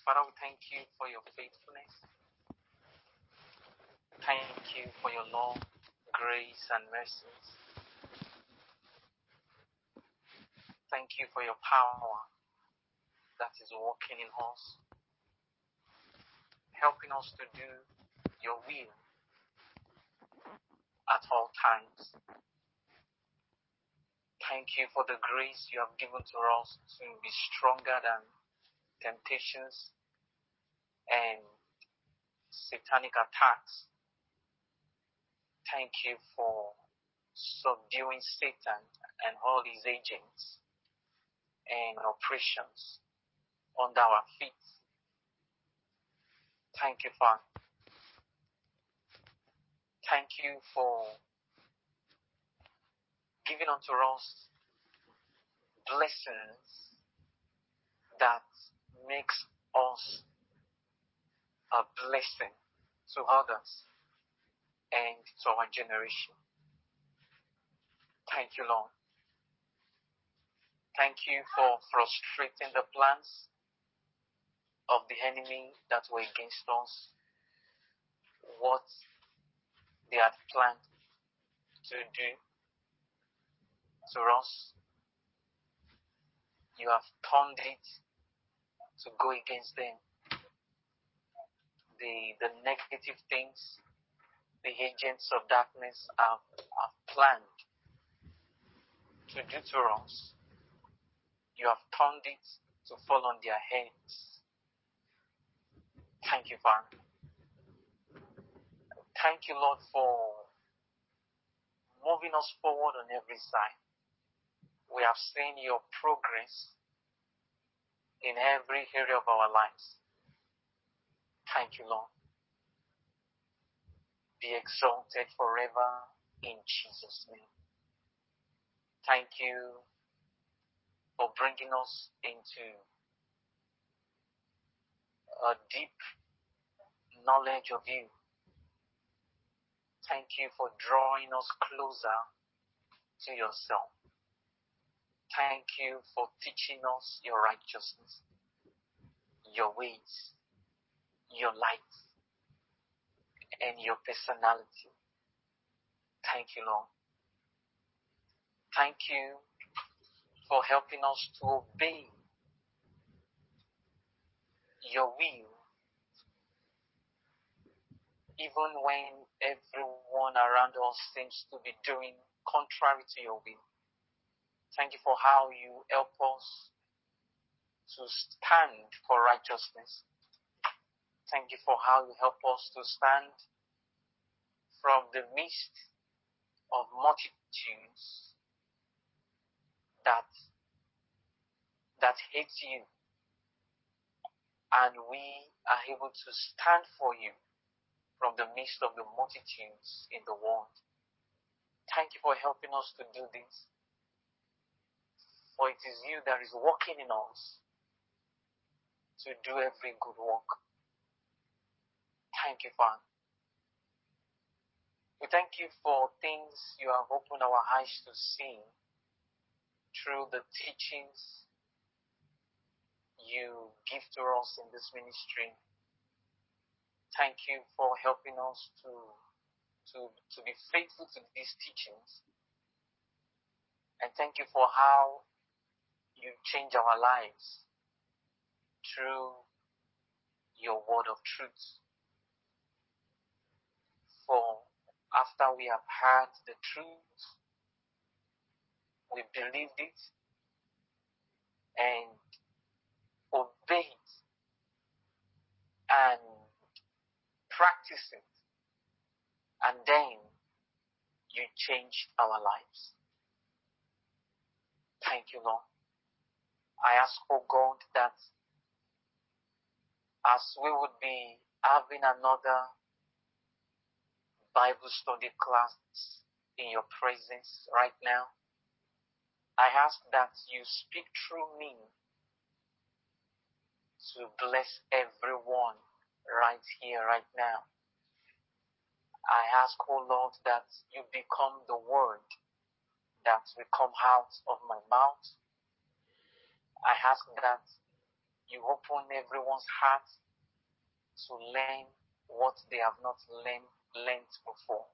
Father, we thank you for your faithfulness. Thank you for your love, grace, and mercies. Thank you for your power that is working in us, helping us to do your will at all times. Thank you for the grace you have given to us to be stronger than temptations and satanic attacks. Thank you for subduing Satan and all his agents and operations under our feet. Thank you, Father. Thank you for giving unto us blessings that makes us a blessing to others and to our generation. Thank you, Lord. Thank you for frustrating the plans of the enemy that were against us, what they had planned to do to us. You have turned it to go against them. The negative things the agents of darkness have planned to do to us, you have turned it to fall on their heads. Thank you, Father. Thank you, Lord, for moving us forward on every side. We have seen your progress in every area of our lives. Thank you, Lord. Be exalted forever in Jesus' name. Thank you for bringing us into a deep knowledge of you. Thank you for drawing us closer to yourself. Thank you for teaching us your righteousness, your ways, your light, and your personality. Thank you, Lord. Thank you for helping us to obey your will, even when everyone around us seems to be doing contrary to your will. Thank you for how you help us to stand for righteousness. Thank you for how you help us to stand from the midst of multitudes that hate you, and we are able to stand for you from the midst of the multitudes in the world. Thank you for helping us to do this, for it is you that is working in us to do every good work. Thank you, Father. We thank you for things you have opened our eyes to see through the teachings you give to us in this ministry. Thank you for helping us to be faithful to these teachings. And thank you for how you change our lives through your word of truth. For after we have heard the truth, we believed it and obeyed and practiced it, and then you changed our lives. Thank you, Lord. I ask, oh God, that as we would be having another Bible study class in your presence right now, I ask that you speak through me to bless everyone right here, right now. I ask, oh Lord, that you become the word that will come out of my mouth. I ask that You open everyone's heart to learn what they have not learned before.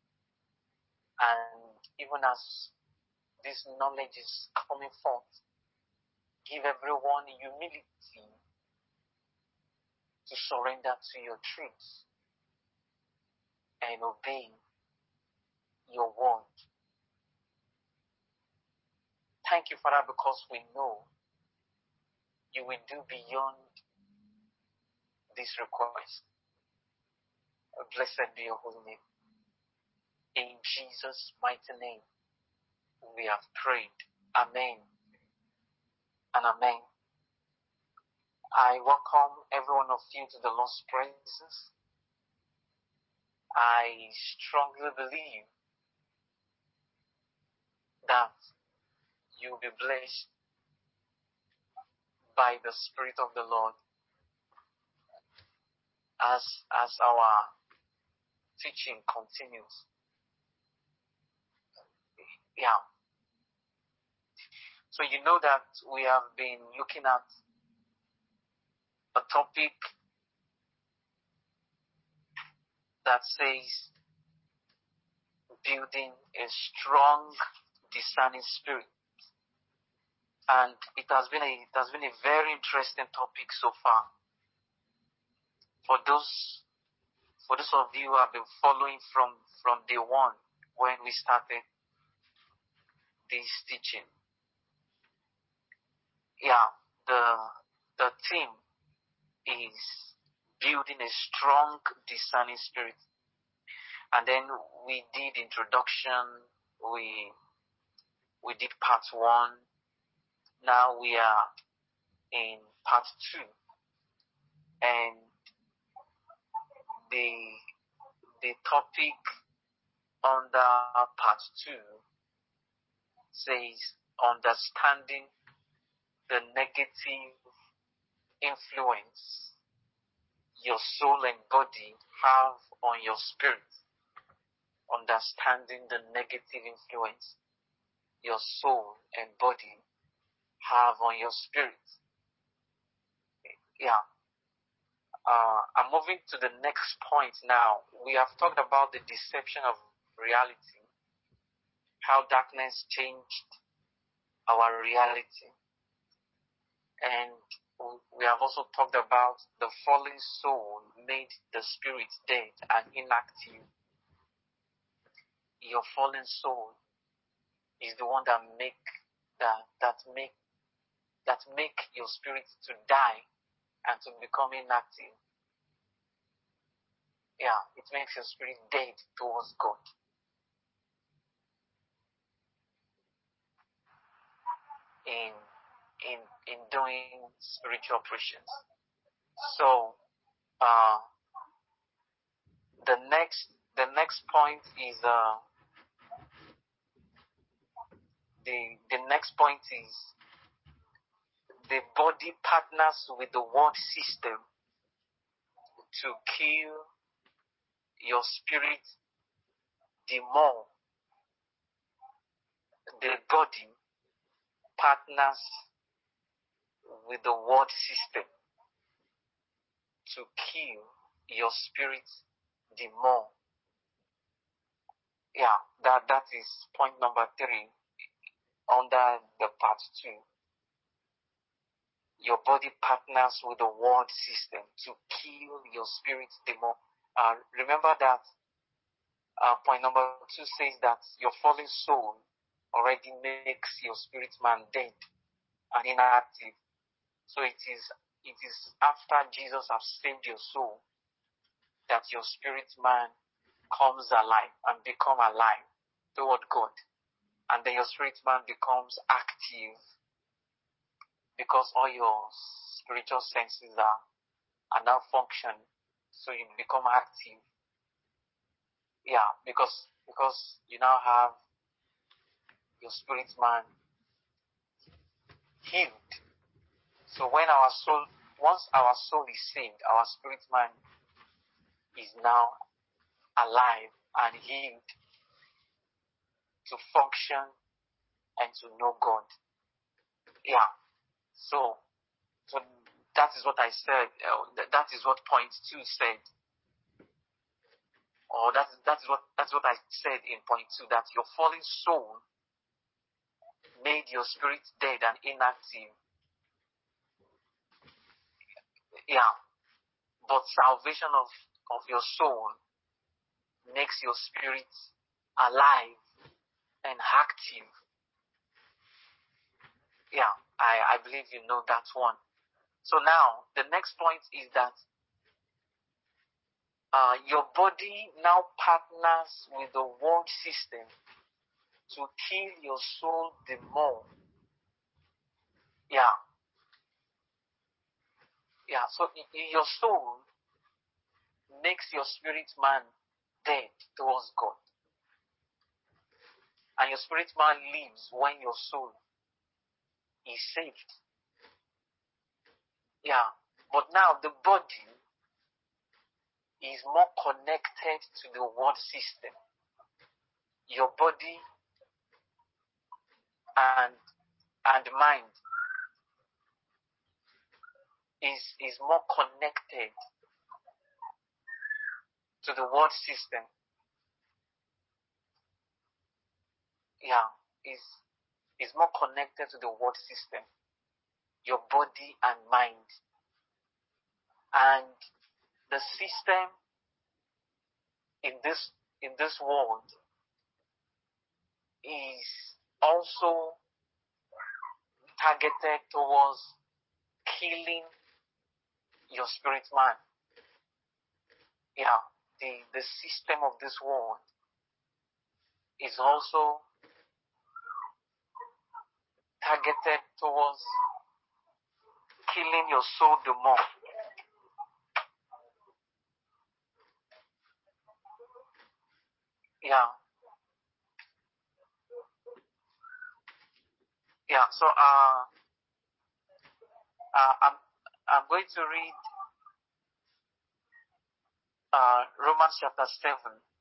And even as this knowledge is coming forth, give everyone humility to surrender to your truth and obey your word. Thank you, Father, because we know you will do beyond this request. Blessed be your holy name. In Jesus' mighty name, we have prayed. Amen and amen. I welcome every one of you to the Lord's presence. I strongly believe that you'll be blessed by the Spirit of the Lord as our teaching continues. Yeah. So you know that we have been looking at a topic that says building a strong, discerning spirit. And it has been a very interesting topic so far. For those of you who have been following from day one when we started this teaching. Yeah, the theme is building a strong, discerning spirit. And then we did introduction, we did part 1. Now we are in part 2. And the topic under part 2 says understanding the negative influence your soul and body have on your spirit. Understanding the negative influence your soul and body have on your spirit. Yeah. I'm moving to the next point now. We have talked about the deception of reality, how darkness changed our reality. And we have also talked about the fallen soul made the spirit dead and inactive. Your fallen soul is the one that make your spirit to die and to become inactive. Yeah, it makes your spirit dead towards God. In doing spiritual operations. So the next point is the next point is the body partners with the world system to kill your spirit. The more the body partners with the world system to kill your spirit, the more. Yeah, that is point number 3 under the part 2. Your body partners with the world system to kill your spirit the more. Remember that point number 2 says that your fallen soul already makes your spirit man dead and inactive. So it is after Jesus has saved your soul that your spirit man comes alive and become alive toward God. And then your spirit man becomes active because all your spiritual senses are now functioning. So you become active. Yeah, because you now have your spirit man healed. So once our soul is saved, our spirit man is now alive and healed to function and to know God. Yeah. So That is what I said. That is what point 2 said. Or that's what I said in point 2, that your fallen soul made your spirit dead and inactive. Yeah. But salvation of your soul makes your spirit alive and active. Yeah, I believe you know that one. So now, the next point is that your body now partners with the world system to kill your soul the more. Yeah. Yeah, so your soul makes your spirit man dead towards God. And your spirit man lives when your soul is saved. Yeah. But now the body is more connected to the world system. Your body and mind is more connected to the world system. Yeah, is more connected to the world system. Your body and mind. And the system in this world is also targeted towards killing your spirit man. Yeah, the system of this world is also targeted towards killing your soul the more. Yeah. Yeah, so I'm going to read Romans chapter 7,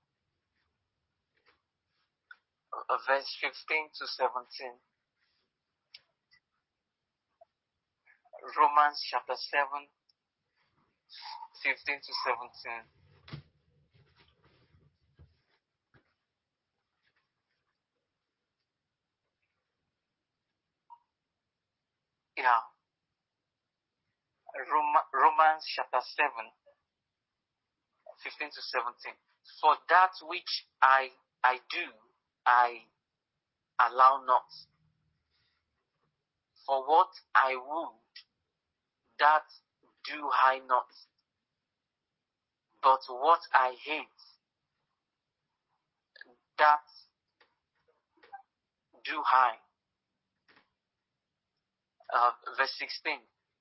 verse 15 to 17. Romans chapter 7, 15 to 17. Yeah. Romans chapter 7, 15 to 17. For that which I do, I allow not. For what I would, that do I not. But what I hate, that do I. Verse 16.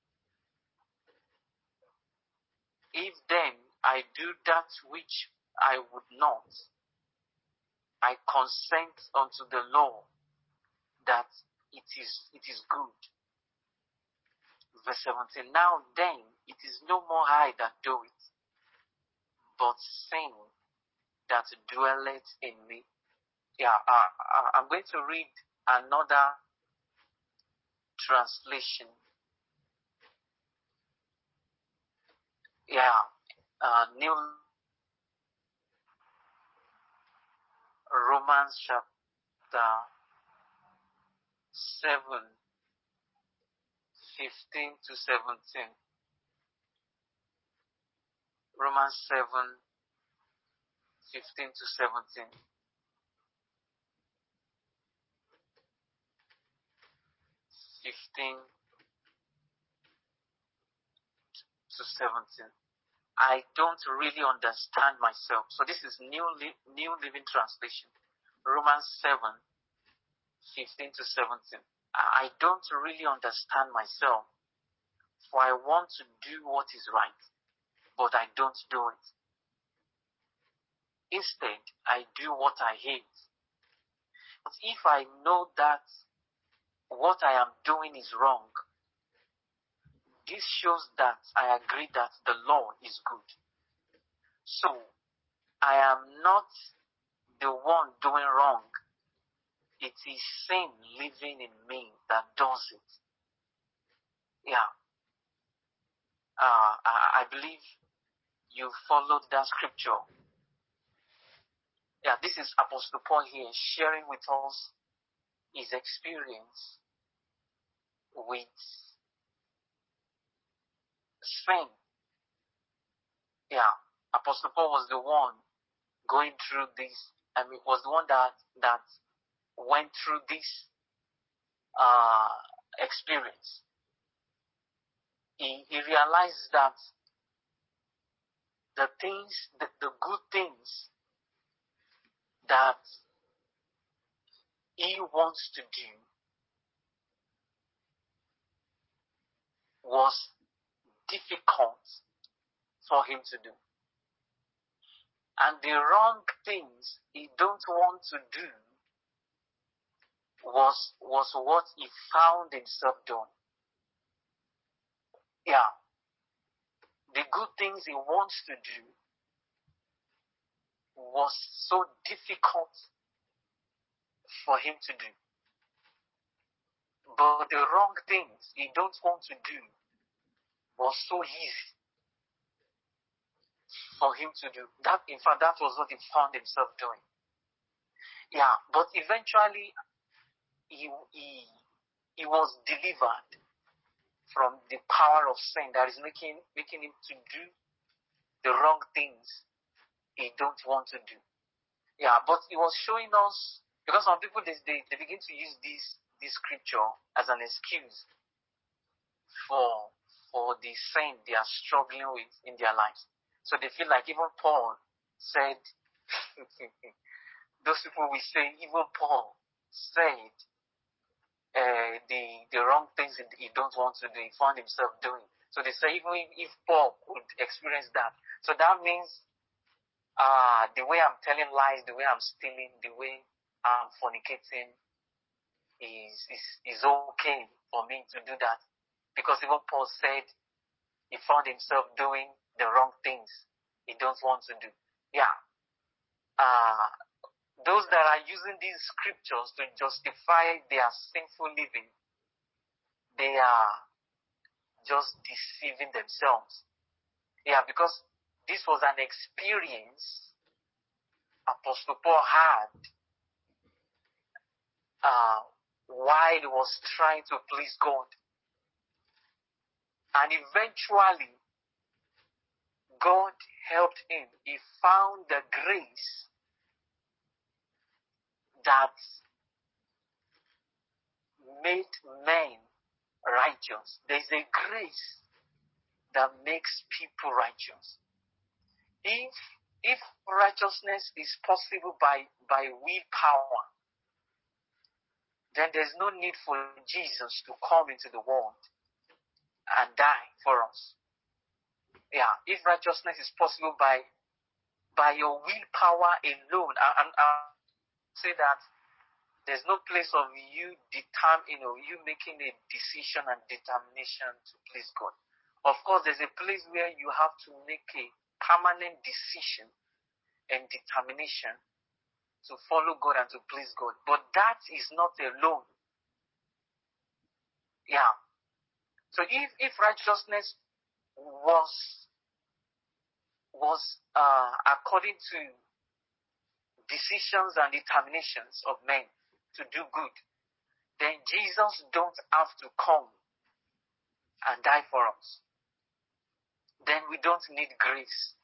If then I do that which I would not, I consent unto the law that it is good. Verse 17. Now then, it is no more I that do it, but sin that dwelleth in me. Yeah, I'm going to read another translation. Yeah, New Romans chapter 7, 15 to 17. Romans 7, 15 to 17. 15 to 17. I don't really understand myself. So this is New Living Translation. Romans 7, 15 to 17. I don't really understand myself, for I want to do what is right, but I don't do it. Instead, I do what I hate. But if I know that what I am doing is wrong, this shows that I agree that the law is good. So, I am not the one doing wrong. It is sin living in me that does it. Yeah. I believe you followed that scripture. Yeah, this is Apostle Paul here sharing with us his experience with sin. Yeah, Apostle Paul was the one going through this. I mean, was the one that went through this experience. He realized that the good things that he wants to do was difficult for him to do. And the wrong things he don't want to do was what he found himself doing. Yeah. The good things he wants to do was so difficult for him to do. But the wrong things he don't want to do was so easy for him to do. In fact, that was what he found himself doing. Yeah, but eventually he was delivered from the power of sin that is making him to do the wrong things he don't want to do. Yeah, but he was showing us, because some people they begin to use this scripture as an excuse for the sin they are struggling with in their lives. So they feel like even Paul said, those people will say, even Paul said the wrong things he don't want to do, he found himself doing. So they say even if Paul could experience that, so that means the way I'm telling lies, the way I'm stealing, the way I'm fornicating is okay for me to do that, because even Paul said he found himself doing the wrong things he don't want to do. Yeah. Those that are using these scriptures to justify their sinful living, they are just deceiving themselves. Yeah, because this was an experience Apostle Paul had while he was trying to please God. And eventually, God helped him. He found the grace that made men righteous. There's a grace that makes people righteous. If righteousness is possible by willpower, then there's no need for Jesus to come into the world and die for us. Yeah, if righteousness is possible by your willpower alone, and I'll say that there's no place of you making a decision and determination to please God. Of course, there's a place where you have to make a permanent decision and determination to follow God and to please God. But that is not alone. Yeah. So if righteousness was according to decisions and determinations of men to do good, then Jesus don't have to come and die for us. Then we don't need grace.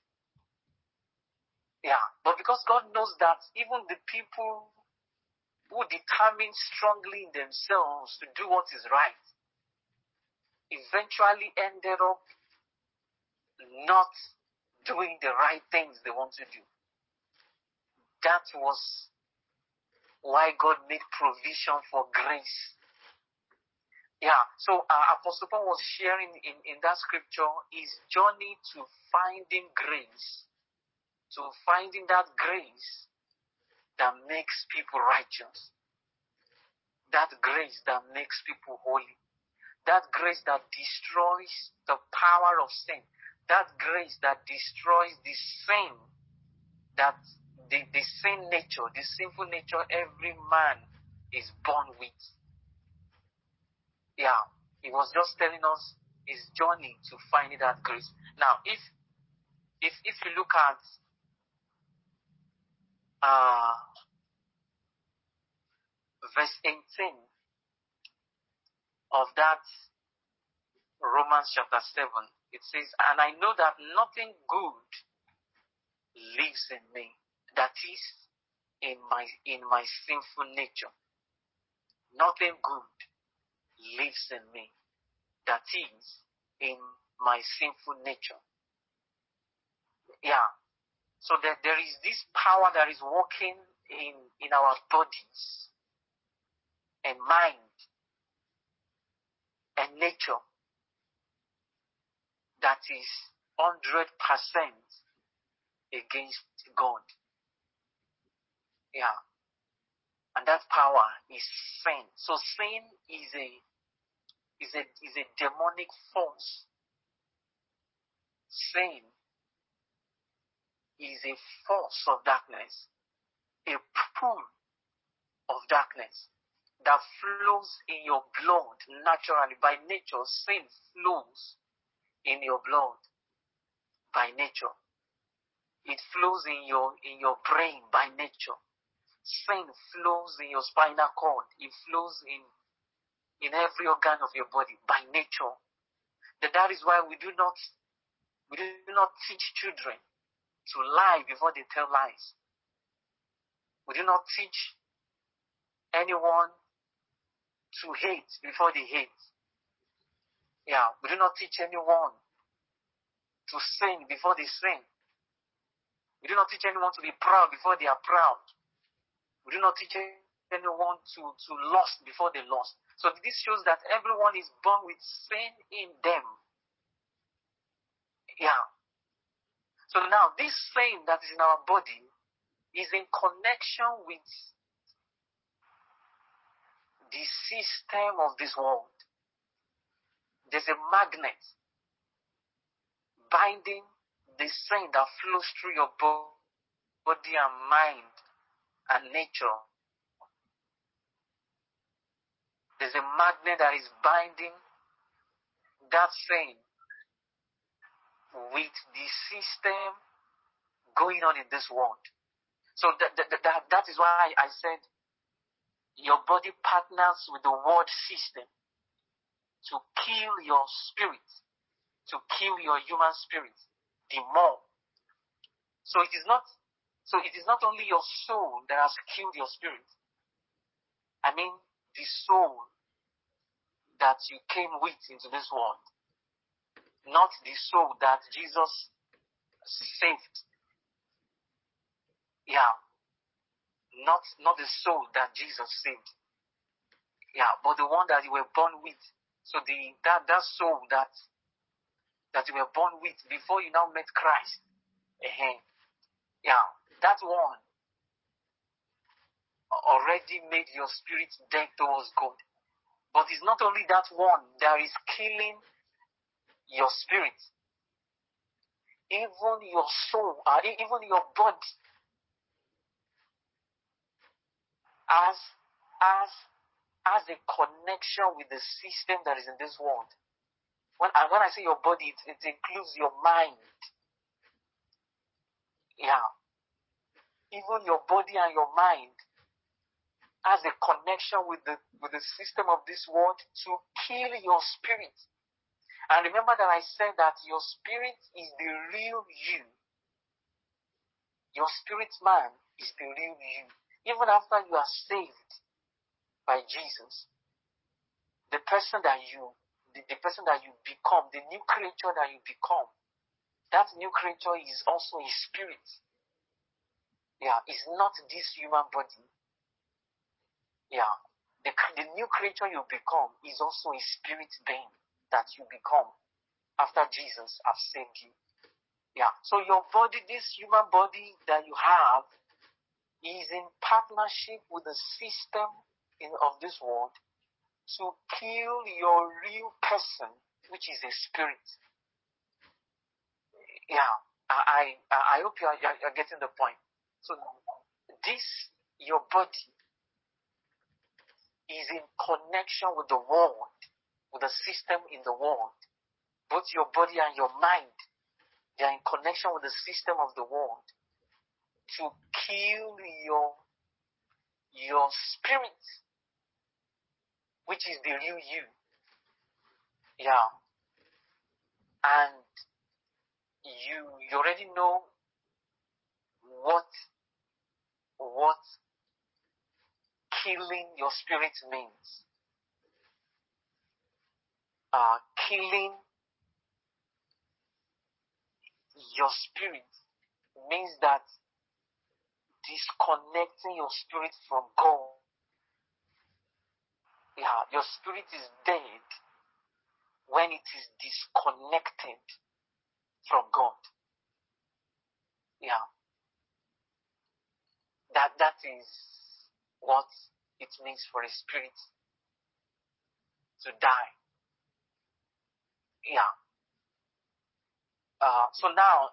Yeah, but because God knows that even the people who determine strongly in themselves to do what is right eventually ended up not doing the right things they want to do. That was why God made provision for grace. Yeah, so Apostle Paul was sharing in that scripture his journey to finding grace, to finding that grace that makes people righteous, that grace that makes people holy, that grace that destroys the power of sin, that grace that destroys the sin, that the sin nature, the sinful nature every man is born with. Yeah, he was just telling us is journeying to finding that grace. Now, if you look at verse 18 of that Romans chapter 7, it says, "And I know that nothing good lives in me, that is, in my sinful nature. Nothing good lives in me, that is, in my sinful nature." Yeah. So that there is this power that is working in our bodies and mind and nature that is 100% against God. Yeah. And that power is sin. So sin is a demonic force. Sin is a force of darkness, a pool of darkness that flows in your blood naturally. By nature, sin flows in your blood by nature. It flows in your brain by nature. Sin flows in your spinal cord. It flows in every organ of your body by nature. That is why we do not teach children to lie before they tell lies. We do not teach anyone to hate before they hate. Yeah, we do not teach anyone to sin before they sin. We do not teach anyone to be proud before they are proud. We do not teach anyone to lust before they lust. So this shows that everyone is born with sin in them. Yeah. So now this sin that is in our body is in connection with the system of this world. There's a magnet binding the sin that flows through your body and mind and nature. There's a magnet that is binding that sin with the system going on in this world. So that is why I said your body partners with the world system to kill your spirit, to kill your human spirit the more. So it is not only your soul that has killed your spirit. I mean the soul that you came with into this world, not the soul that Jesus saved. Yeah. Not the soul that Jesus saved. Yeah, but the one that you were born with. So that soul that you were born with before you now met Christ. Yeah, that one already made your spirit dead towards God. But it's not only that one that is killing your spirit. Even your soul, even your body has a connection with the system that is in this world. When I say your body, it includes your mind. Yeah. Even your body and your mind has a connection with the system of this world to kill your spirit. And remember that I said that your spirit is the real you. Your spirit man is the real you. Even after you are saved by Jesus, the person that you become, the new creature that you become, that new creature is also a spirit. Yeah, it's not this human body. Yeah, the new creature you become is also a spirit being that you become after Jesus has saved you. Yeah, so your body, this human body that you have, is in partnership with the system of this world to kill your real person, which is a spirit. Yeah, I hope you're getting the point. So your body is in connection with the world, with the system in the world. both your body and your mind, they are in connection with the system of the world to kill your spirit, which is the real you. Yeah. And you already know what killing your spirit means. Killing your spirit means that disconnecting your spirit from God. Yeah, your spirit is dead when it is disconnected from God. Yeah. That is what it means for a spirit to die. Yeah. So now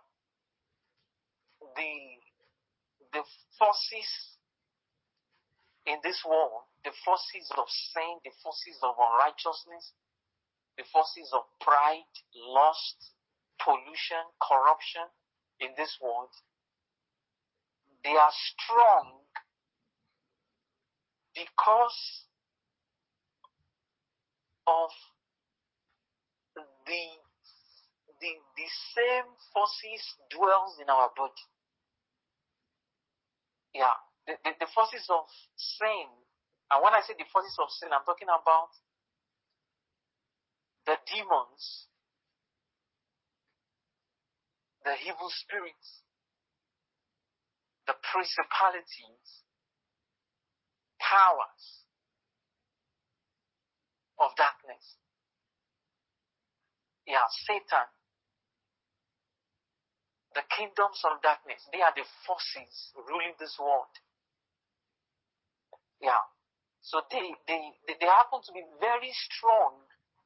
the forces in this world, the forces of sin, the forces of unrighteousness, the forces of pride, lust, pollution, corruption in this world, they are strong because of the same forces dwells in our body. Yeah, the forces of sin. And when I say the forces of sin, I'm talking about the demons, the evil spirits, the principalities, powers of darkness. Yeah, Satan, the kingdoms of darkness, they are the forces ruling this world. Yeah. So they happen to be very strong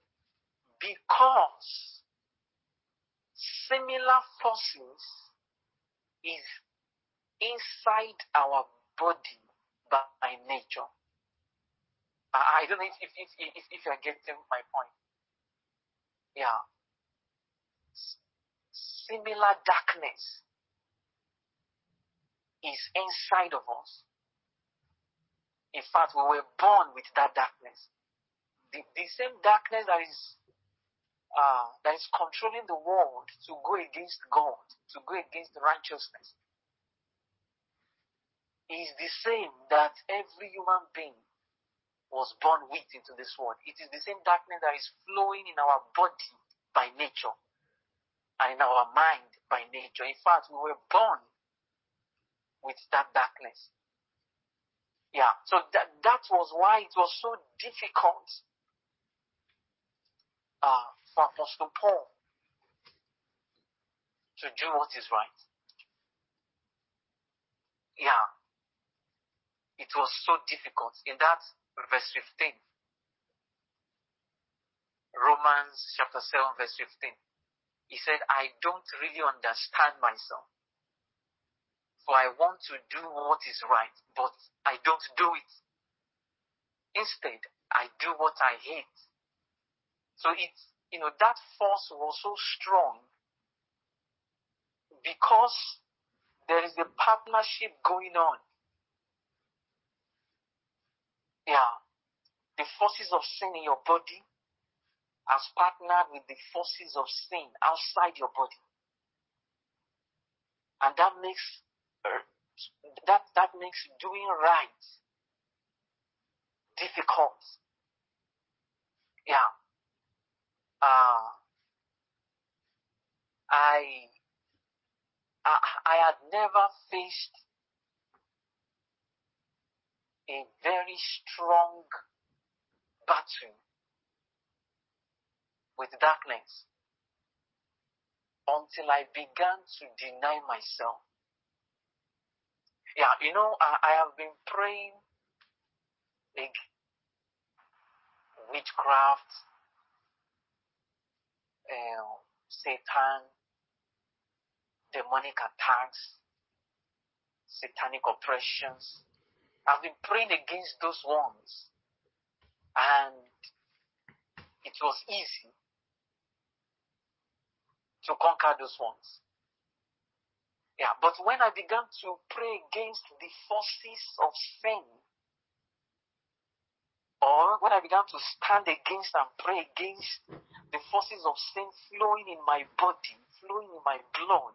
because similar forces is inside our body by nature. I don't know if you're getting my point. Yeah. Similar darkness is inside of us. In fact, we were born with that darkness. The same darkness that is controlling the world to go against God, to go against righteousness, is the same that every human being was born with into this world. It is the same darkness that is flowing in our body by nature and in our mind by nature. In fact, we were born with that darkness. Yeah, so that was why it was so difficult for Apostle Paul to do what is right. Yeah, it was so difficult. In that verse 15, Romans chapter 7 verse 15, he said, I don't really understand myself, for I want to do what is right, but I don't do it. Instead, I do what I hate. So it's, that force was so strong because there is a partnership going on. Yeah. The forces of sin in your body has partnered with the forces of sin outside your body. And that makes doing right difficult. Yeah. I had never faced a very strong battle with darkness until I began to deny myself. Yeah, I have been praying like witchcraft, Satan, demonic attacks, satanic oppressions. I've been praying against those ones, and it was easy. to conquer those ones. Yeah, but when I began to pray against the forces of sin, or when I began to stand against and pray against the forces of sin flowing in my body, flowing in my blood,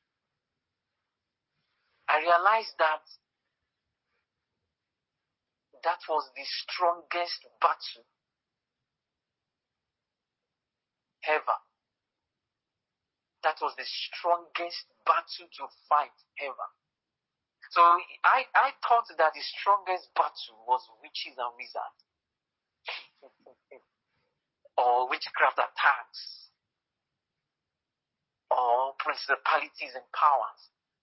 I realized that that was the strongest battle ever. That was the strongest battle to fight ever. So I thought that the strongest battle was witches and wizards, or witchcraft attacks, or principalities and powers.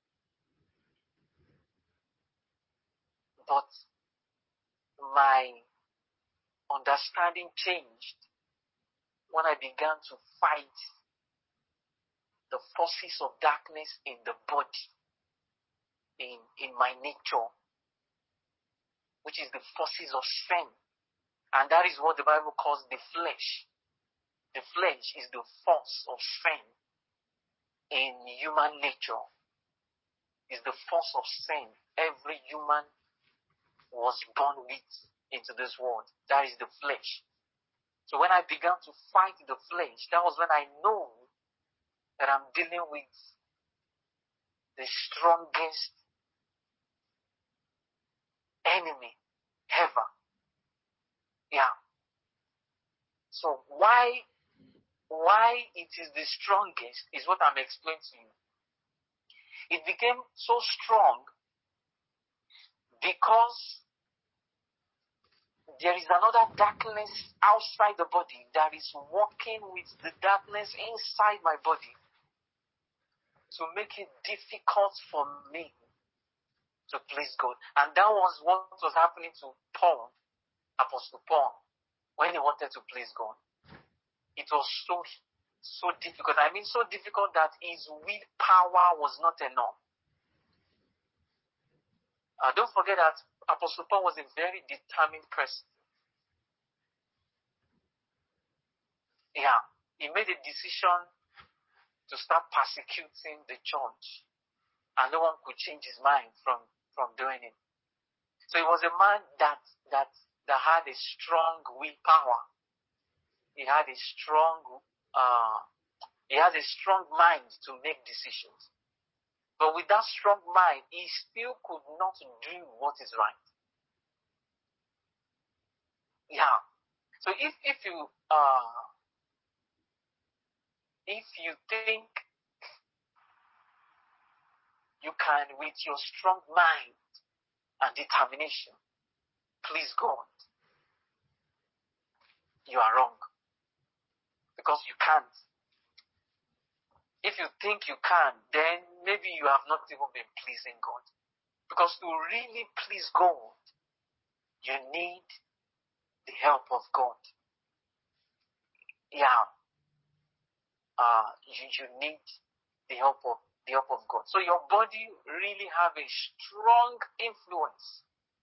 But my understanding changed when I began to fight the forces of darkness in the body, in my nature, which is the forces of sin. And that is what the Bible calls the flesh. The flesh is the force of sin in human nature. Is the force of sin every human was born with into this world. That is the flesh. So when I began to fight the flesh, that was when I know that I'm dealing with the strongest enemy ever. Yeah. So why it is the strongest is what I'm explaining to you. It became so strong because there is another darkness outside the body that is working with the darkness inside my body to make it difficult for me to please God. And that was what was happening to Paul, Apostle Paul, when he wanted to please God. It was so difficult. I mean, so difficult that his willpower was not enough. Don't forget that Apostle Paul was a very determined person. Yeah, he made a decision to start persecuting the church, and no one could change his mind from doing it. So he was a man that had a strong willpower. He had a strong mind to make decisions. But with that strong mind, he still could not do what is right. Yeah. So if you think you can, with your strong mind and determination, please God, you are wrong. Because you can't. If you think you can, then maybe you have not even been pleasing God. Because to really please God, you need the help of God. Yeah. You need the help of God. So your body really have a strong influence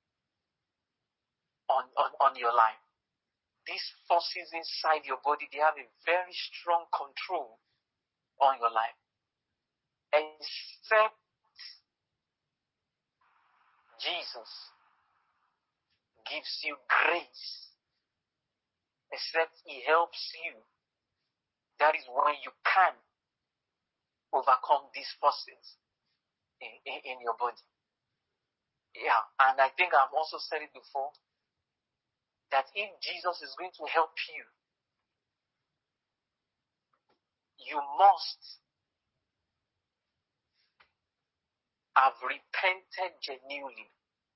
on your life. These forces inside your body, they have a very strong control on your life. Except Jesus gives you grace, except he helps you, that is when you can overcome these forces in your body. Yeah, and I think I've also said it before, that if Jesus is going to help you, you must have repented genuinely,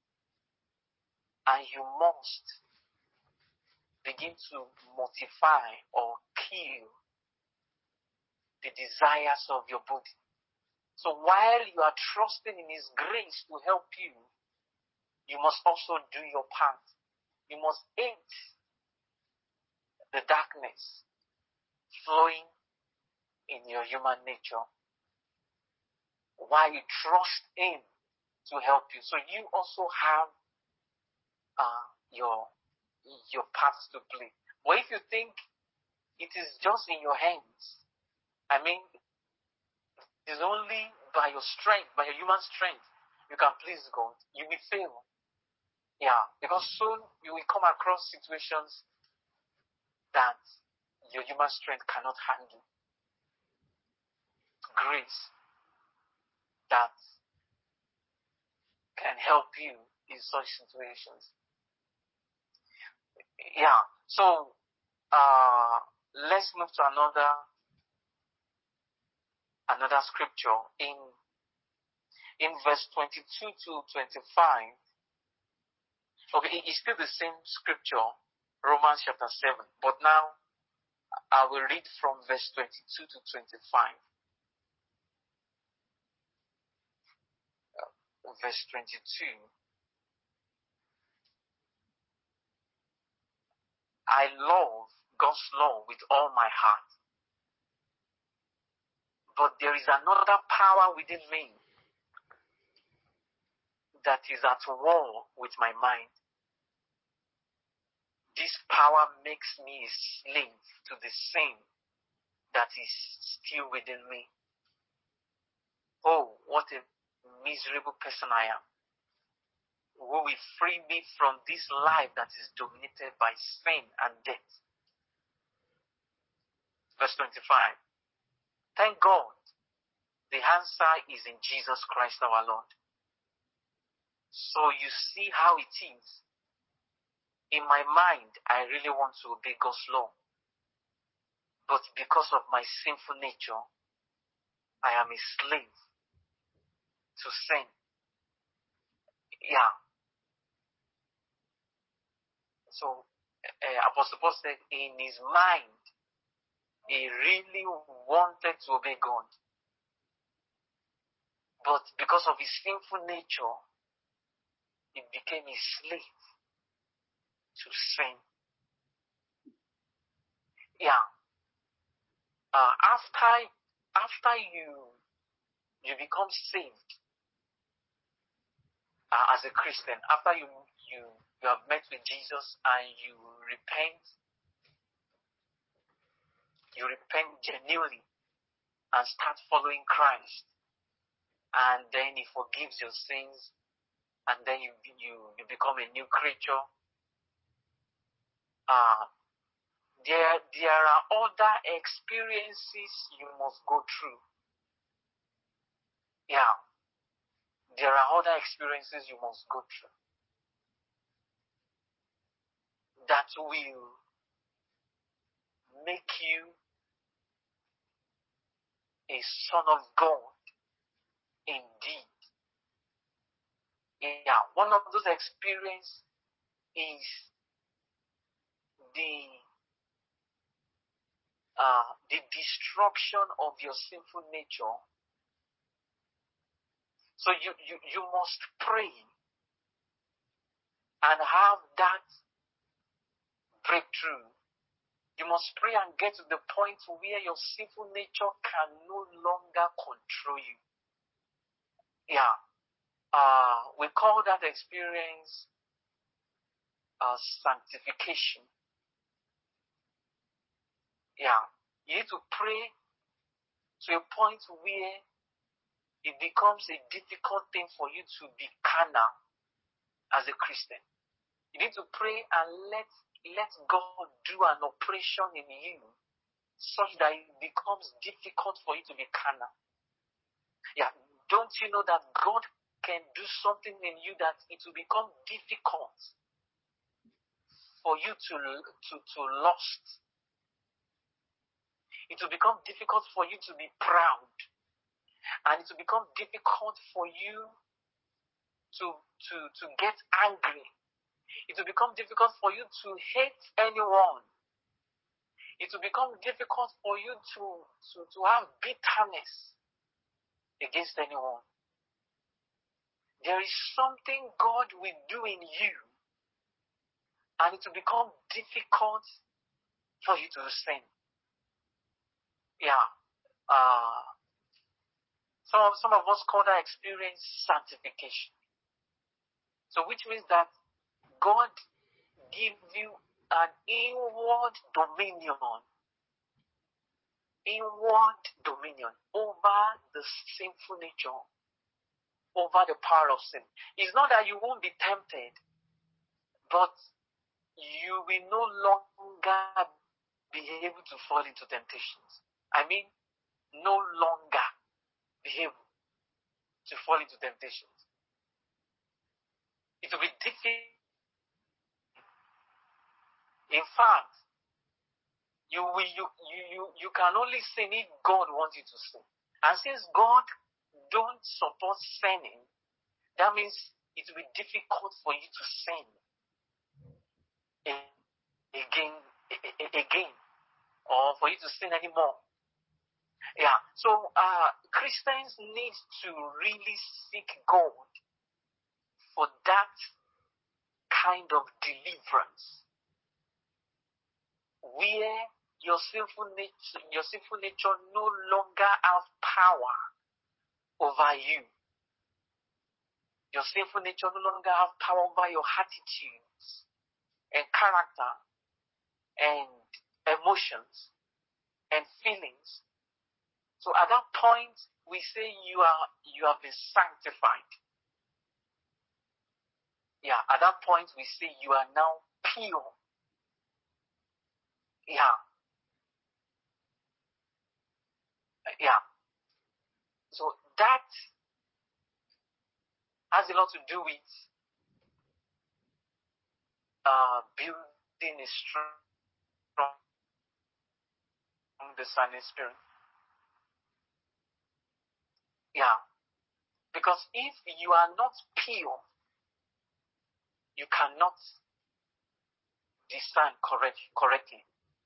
and you must begin to mortify or kill the desires of your body. So while you are trusting in his grace to help you, you must also do your part. You must hate the darkness flowing in your human nature while you trust him to help you. So you also have your parts to play. But if you think it is just in your hands, I mean, is only by your strength, by your human strength, you can please God. You will fail. Yeah, because soon you will come across situations that your human strength cannot handle. Grace that can help you in such situations. Yeah, so let's move to another scripture in verse 22 to 25. Okay, it's still the same scripture, Romans chapter 7, but now I will read from verse 22 to 25. Verse 22. I love God's law with all my heart, but there is another power within me that is at war with my mind. This power makes me a slave to the sin that is still within me. Oh, what a miserable person I am. Who will free me from this life that is dominated by sin and death? Verse 25. Thank God, the answer is in Jesus Christ our Lord. So you see how it is. In my mind, I really want to obey God's law. But because of my sinful nature, I am a slave to sin. Yeah. So, Apostle Paul said in his mind, he really wanted to obey God. But because of his sinful nature, he became a slave to sin. Yeah. After you become saved as a Christian, after you have met with Jesus and you repent genuinely and start following Christ, and then he forgives your sins, and then you become a new creature. There are other experiences you must go through. Yeah. There are other experiences you must go through that will make you a son of God indeed. Yeah, one of those experiences is the destruction of your sinful nature. So you must pray and have that breakthrough. You must pray and get to the point where your sinful nature can no longer control you. Yeah. We call that experience sanctification. Yeah. You need to pray to a point where it becomes a difficult thing for you to be carnal as a Christian. You need to pray and let God do an operation in you such that it becomes difficult for you to be carnal. Yeah. Don't you know that God can do something in you that it will become difficult for you to lust? It will become difficult for you to be proud. And it will become difficult for you to get angry. It will become difficult for you to hate anyone. It will become difficult for you to have bitterness against anyone. There is something God will do in you, and it will become difficult for you to sin. Yeah. Some of us call that experience sanctification. So which means that God gives you an inward dominion inward dominion over the sinful nature, over the power of sin. It's not that you won't be tempted, but you will no longer be able to fall into temptations. I mean, no longer be able to fall into temptations. It will be difficult. In fact, you can only sin if God wants you to sin. And since God don't support sinning, that means it will be difficult for you to sin again, or for you to sin anymore. Yeah. So Christians need to really seek God for that kind of deliverance, where your sinful nature no longer have power over you. Your sinful nature no longer have power over your attitudes and character and emotions and feelings. So at that point, we say you have been sanctified. Yeah, at that point we say you are now pure. Yeah. So that has a lot to do with building a strong discerning spirit. Yeah. Because if you are not pure, you cannot discern correctly.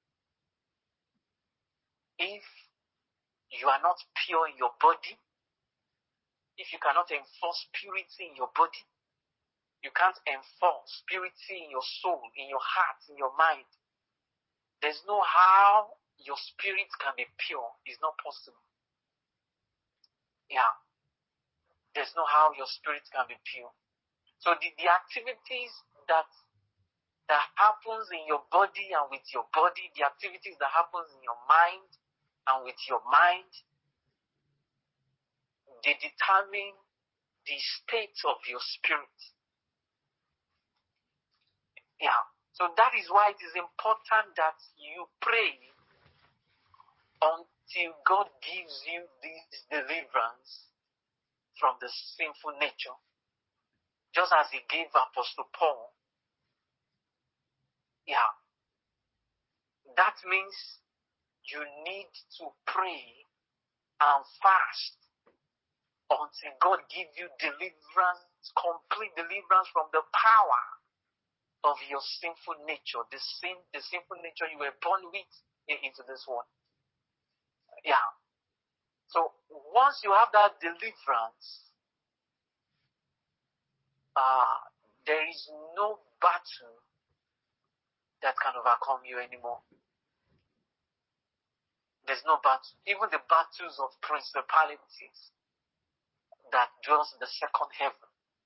If you are not pure in your body, if you cannot enforce purity in your body, you can't enforce purity in your soul, in your heart, in your mind. There's no how your spirit can be pure. It's not possible. Yeah. There's no how your spirit can be pure. So the activities that happens in your body and with your body, the activities that happens in your mind and with your mind, they determine the state of your spirit. Yeah. So that is why it is important that you pray until God gives you this deliverance from the sinful nature. Just as he gave Apostle Paul. Yeah. That means you need to pray and fast until God gives you deliverance, complete deliverance from the power of your sinful nature, the sinful nature you were born with into this world. Yeah. So once you have that deliverance, there is no battle that can overcome you anymore. There's no battle. Even the battles of principalities that dwells in the second heaven,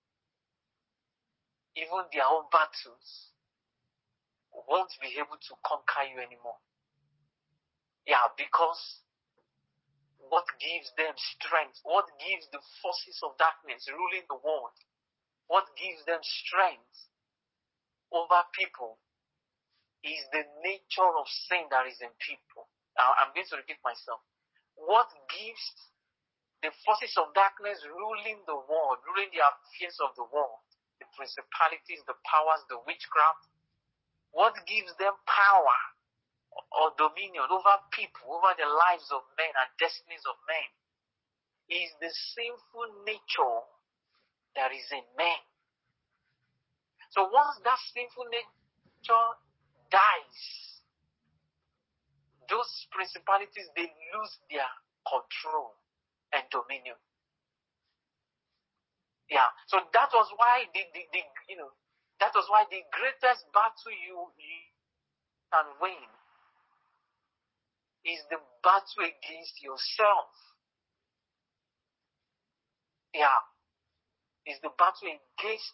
even their own battles won't be able to conquer you anymore. Yeah, because what gives them strength, what gives the forces of darkness ruling the world, what gives them strength over people is the nature of sin that is in people. I'm going to repeat myself. What gives the forces of darkness ruling the world, ruling the affairs of the world, the principalities, the powers, the witchcraft, what gives them power or dominion over people, over the lives of men and destinies of men, is the sinful nature that is in men. So once that sinful nature dies, those principalities, they lose their control and dominion. Yeah. So that was why that was why the greatest battle you can win is the battle against yourself. Yeah. Is the battle against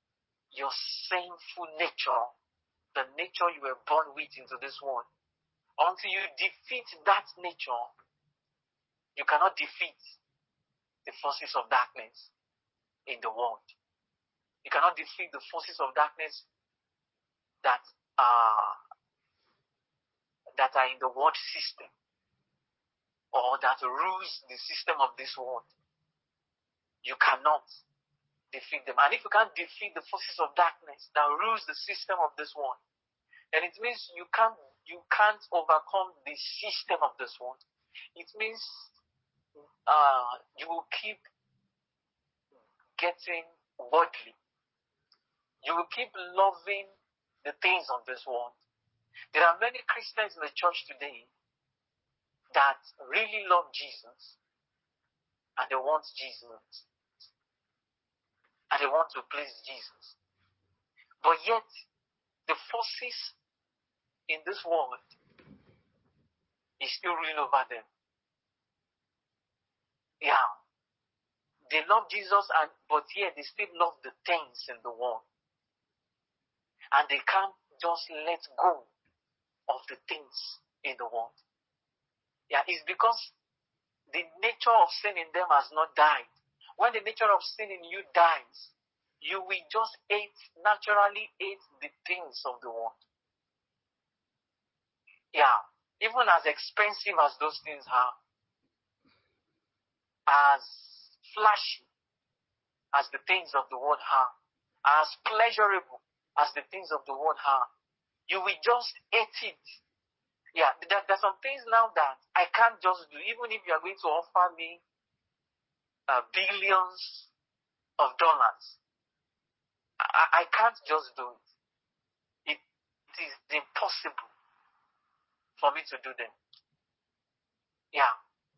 your sinful nature, the nature you were born with into this world. Until you defeat that nature, you cannot defeat the forces of darkness in the world. You cannot defeat the forces of darkness that are in the world system, or that rules the system of this world. You cannot defeat them. And if you can't defeat the forces of darkness that rules the system of this world, then it means you can't overcome the system of this world. It means you will keep getting worldly. You will keep loving the things of this world. There are many Christians in the church today that really love Jesus, and they want Jesus, and they want to please Jesus. But yet, the forces in this world is still ruling over them. Yeah. They love Jesus, but yet they still love the things in the world. And they can't just let go of the things in the world. Yeah, it's because the nature of sin in them has not died. When the nature of sin in you dies, you will just naturally hate the things of the world. Yeah, even as expensive as those things are, as flashy as the things of the world are, as pleasurable as the things of the world are, you will just hate it. Yeah, there's some things now that I can't just do, even if you are going to offer me billions of dollars. I can't just do it. It is impossible for me to do them. Yeah.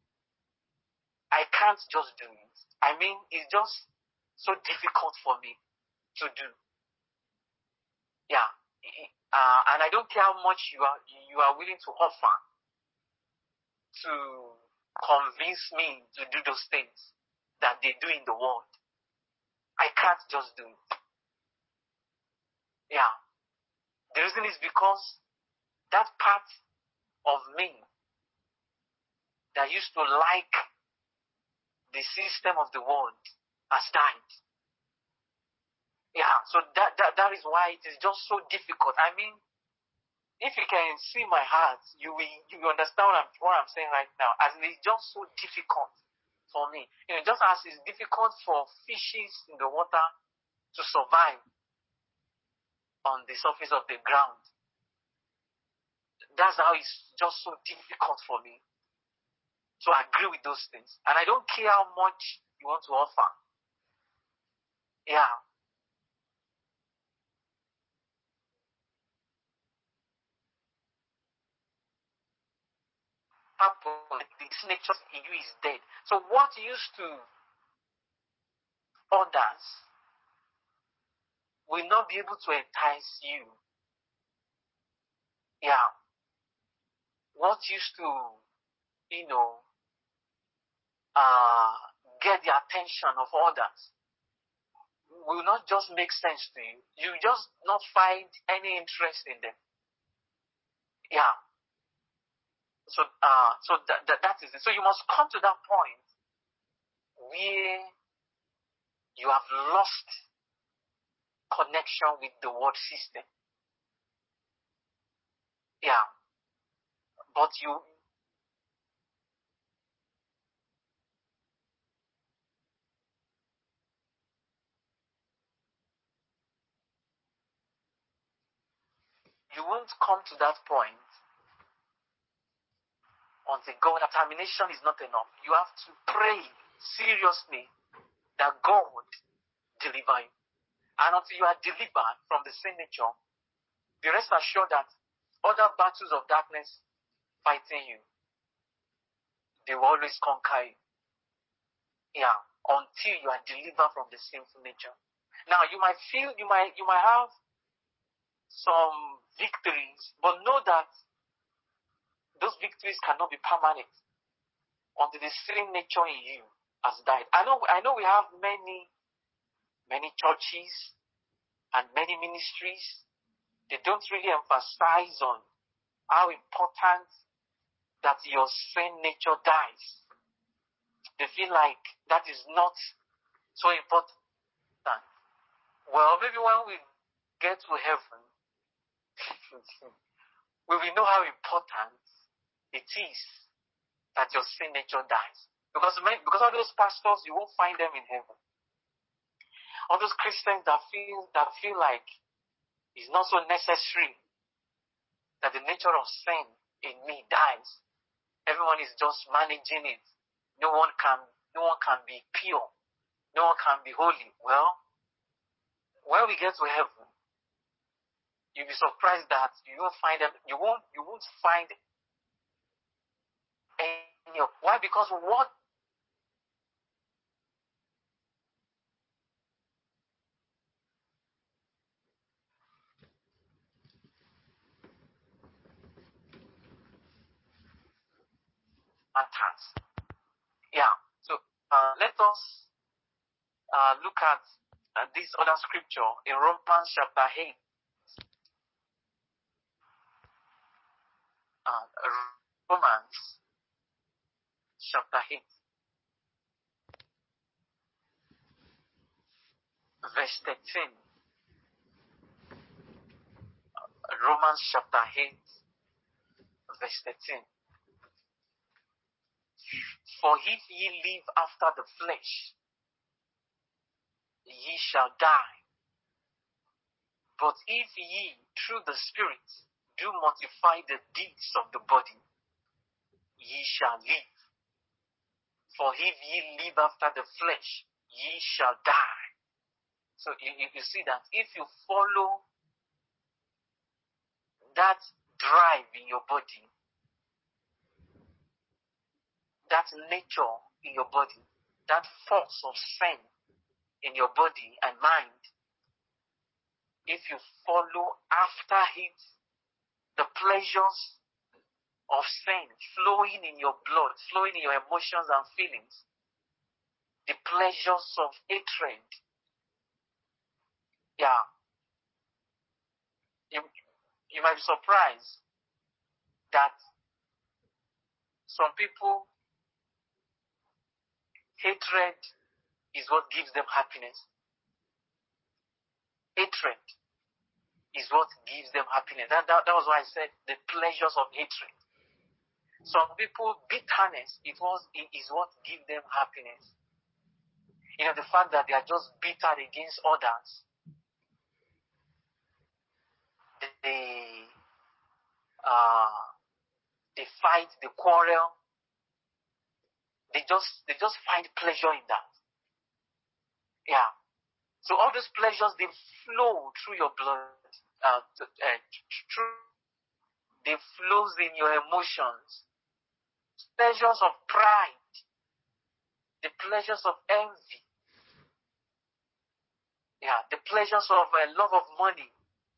I can't just do it. I mean, it's just so difficult for me to do. Yeah. And I don't care how much you are willing to offer to convince me to do those things that they do in the world. I can't just do it. Yeah. The reason is because that part of me that used to like the system of the world has died. Yeah, so that is why it is just so difficult. I mean, if you can see my heart, you will understand what I'm saying right now. As it's just so difficult for me. Just as it's difficult for fishes in the water to survive on the surface of the ground. That's how it's just so difficult for me to agree with those things. And I don't care how much you want to offer. Yeah. This nature in you is dead. So what used to others will not be able to entice you. Yeah. What used to, get the attention of others will not just make sense to you. You just not find any interest in them. Yeah. So that is it. So you must come to that point where you have lost connection with the world system. Yeah. But you won't come to that point until God, determination is not enough. You have to pray seriously that God deliver you. And until you are delivered from the sin nature, be rest assured that other battles of darkness fighting you, they will always conquer you. Yeah, until you are delivered from the sinful nature. Now you might feel you might have some victories, but know that those victories cannot be permanent until the sin nature in you has died. I know we have many churches and many ministries. They don't really emphasize on how important that your sin nature dies. They feel like that is not so important. Well, maybe when we get to heaven, we will know how important it is that your sin nature dies. Because all those pastors, you won't find them in heaven. All those Christians that feel like it's not so necessary that the nature of sin in me dies. Everyone is just managing it. No one can be pure. No one can be holy. Well, when we get to heaven, you'll be surprised that you won't find them. You won't find any of. Why? Because what matters. Yeah. So let us look at this other scripture in Romans chapter 8. Romans chapter 8, verse 13. Romans chapter 8, verse 13. For if ye live after the flesh, ye shall die. But if ye through the Spirit do mortify the deeds of the body, ye shall live. For if ye live after the flesh, ye shall die. So you see that if you follow that drive in your body, that nature in your body, that force of sin in your body and mind, if you follow after it, the pleasures of sin flowing in your blood, flowing in your emotions and feelings, the pleasures of hatred, you might be surprised that some people, hatred is what gives them happiness. Hatred is what gives them happiness. That was why I said the pleasures of hatred. Some people, bitterness is what gives them happiness. You know, the fact that they are just bitter against others. They fight, they quarrel. They just find pleasure in that. Yeah. So all those pleasures, they flow through your blood. They flows in your emotions. Pleasures of pride. The pleasures of envy. Yeah. The pleasures of love of money.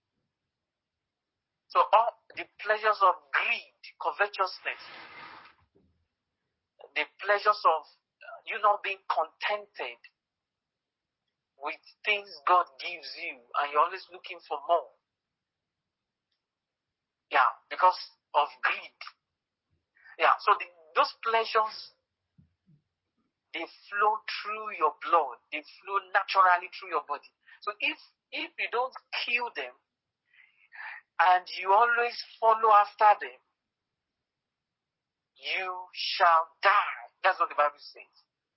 So all the pleasures of greed, covetousness. The pleasures of you not being contented with things God gives you, and you're always looking for more. Yeah, because of greed. Yeah, so those pleasures, they flow through your blood. They flow naturally through your body. So if you don't kill them, and you always follow after them, you shall die. That's what the Bible says.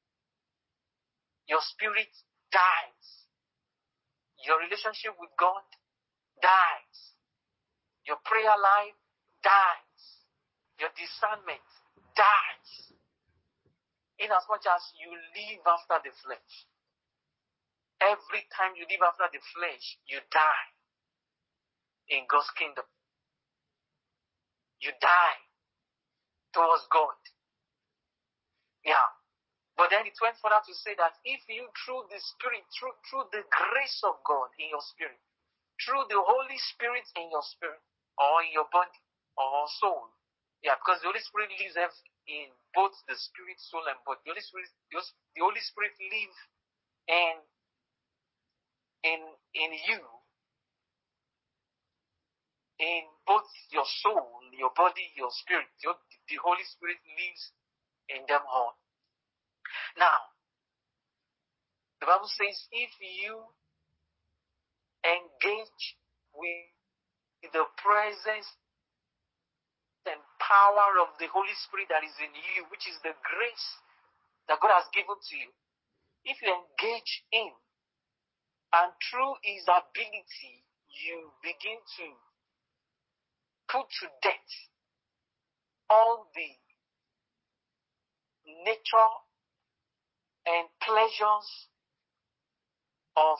Your spirit dies. Your relationship with God dies. Your prayer life dies. Your discernment dies. In as much as you live after the flesh. Every time you live after the flesh, you die in God's kingdom. You die towards God. Yeah. But then it went further to say that if you through the Spirit, through the grace of God in your spirit, through the Holy Spirit in your spirit, or in your body, or soul, yeah, because the Holy Spirit lives in both the spirit, soul, and body. The Holy Spirit lives in you. in both your soul, your body, your spirit. The Holy Spirit lives in them all. Now, the Bible says if you engage with the presence and power of the Holy Spirit that is in you, which is the grace that God has given to you, if you engage in and through His ability, you begin to put to death all the nature and pleasures of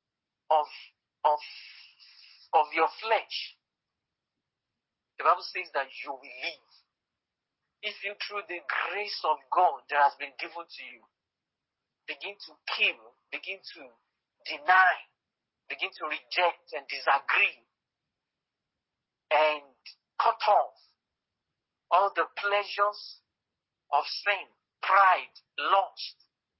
your flesh. The Bible says that you will live. If you, through the grace of God that has been given to you, begin to kill, begin to deny, begin to reject and disagree, and cut off all the pleasures of sin, pride, lust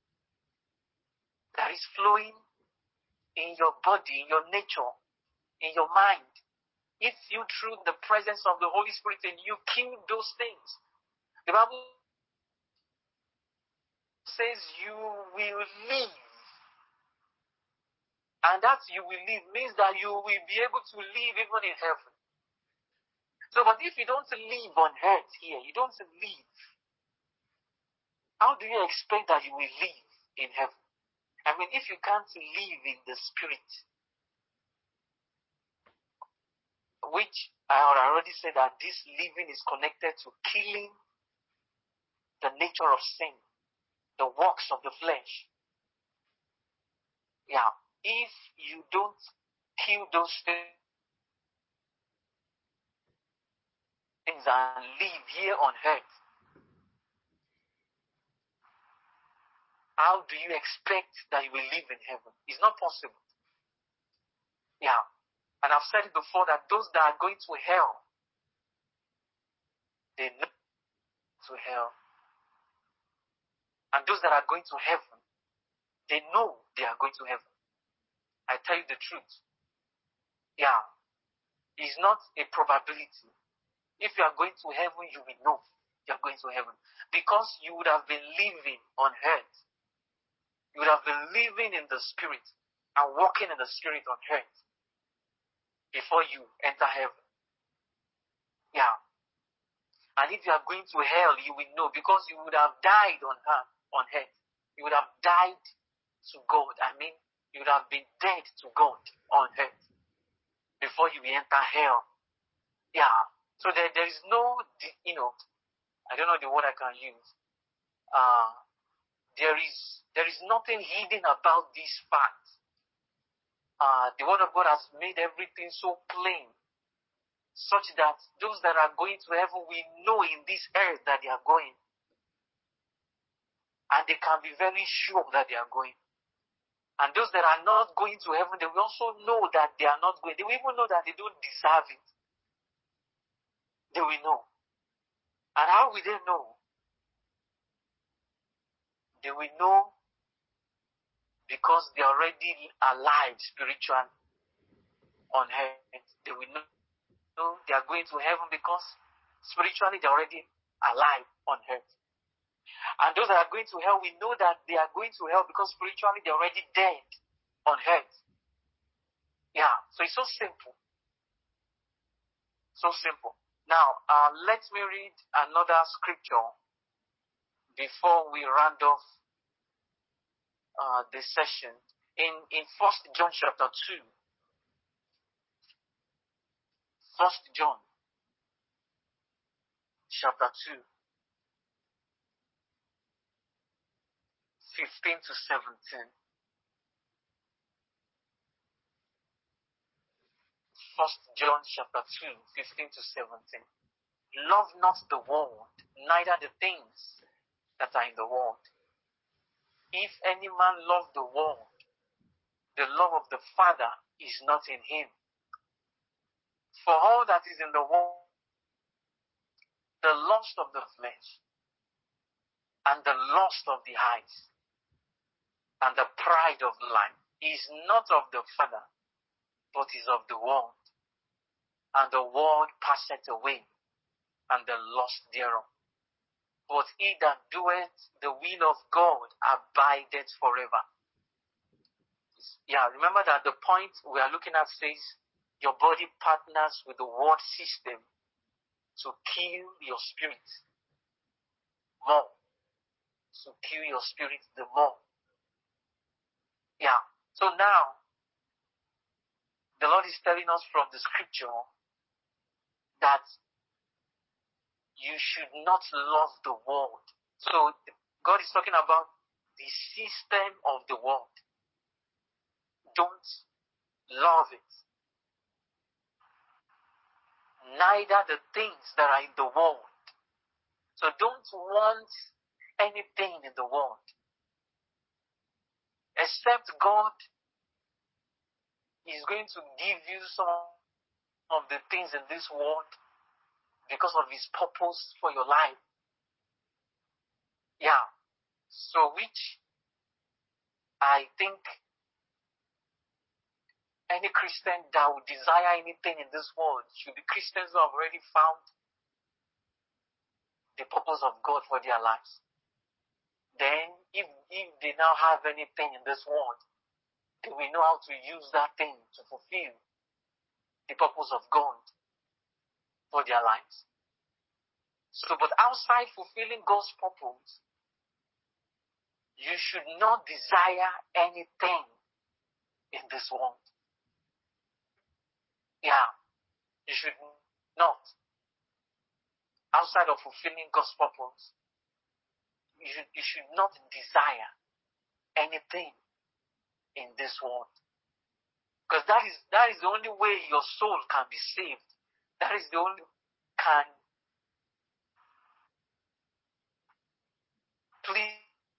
that is flowing in your body, in your nature, in your mind. If you, through the presence of the Holy Spirit, and you kill those things, the Bible says you will live. And that you will live means that you will be able to live even in heaven. So, but if you don't live on earth here, you don't live, how do you expect that you will live in heaven? I mean, if you can't live in the Spirit, which I already said that this living is connected to killing the nature of sin, the works of the flesh. Yeah, if you don't kill those things and live here on earth, how do you expect that you will live in heaven? It's not possible. Yeah. And I've said it before that those that are going to hell, they know to hell. And those that are going to heaven, they know they are going to heaven. I tell you the truth. Yeah. It's not a probability. If you are going to heaven, you will know you are going to heaven. Because you would have been living on earth. You would have been living in the Spirit and walking in the Spirit on earth before you enter heaven. Yeah. And if you are going to hell, you will know because you would have died on earth. You would have died to God. I mean, you would have been dead to God on earth before you enter hell. Yeah. So there is no, I don't know the word I can use. There is nothing hidden about this fact. The word of God has made everything so plain, such that those that are going to heaven will know in this earth that they are going. And they can be very sure that they are going. And those that are not going to heaven, they will also know that they are not going. They will even know that they don't deserve it. They will know. And how will they know? They will know because they are already alive spiritually on earth. They will know they are going to heaven because spiritually they are already alive on earth. And those that are going to hell, we know that they are going to hell because spiritually they are already dead on earth. Yeah, so it's so simple. So simple. Now, let me read another scripture before we round off the session. In 1 John chapter 2. 1 John chapter 2. 15 to 17. 1 John chapter 2, 15 to 17. Love not the world, neither the things that are in the world. If any man love the world, the love of the Father is not in him. For all that is in the world, the lust of the flesh, and the lust of the eyes, and the pride of life is not of the Father, but is of the world. and the world passeth away, and the lust thereof. But he that doeth the will of God abideth forever. Yeah, remember that the point we are looking at says your body partners with the world system to kill your spirit more. To kill your spirit the more. Yeah. So now, the Lord is telling us from the scripture that you should not love the world. So God is talking about the system of the world. Don't love it. Neither the things that are in the world. So don't want anything in the world. Except God is going to give you some of the things in this world because of his purpose for your life. Yeah. So which I think any Christian that would desire anything in this world should be Christians who have already found the purpose of God for their lives. Then, if they now have anything in this world, they will know how to use that thing to fulfill the purpose of God for their lives. So, but outside fulfilling God's purpose, you should not desire anything in this world. Yeah, you should not. Outside of fulfilling God's purpose, you should not desire anything in this world. Because that is the only way your soul can be saved. That is the only can please